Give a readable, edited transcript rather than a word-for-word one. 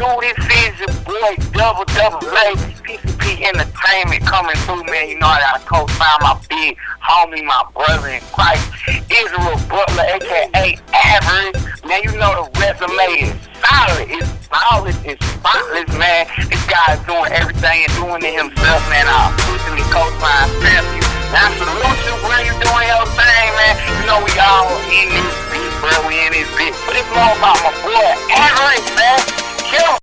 dude, this is your boy Double Baby, PCP Entertainment coming through, man. You know I gotta co-sign my big homie, my brother in Christ, Israel Butler, aka Average. Man, you know the resume is solid. It's flawless, it's spotless, man. This guy's doing everything and doing it himself, man. I officially co-sign stamp you. Now salute you, bro. You doing your thing, man. You know we all in this beat, bro. We in this beat. But it's more about my boy Average, man. Kill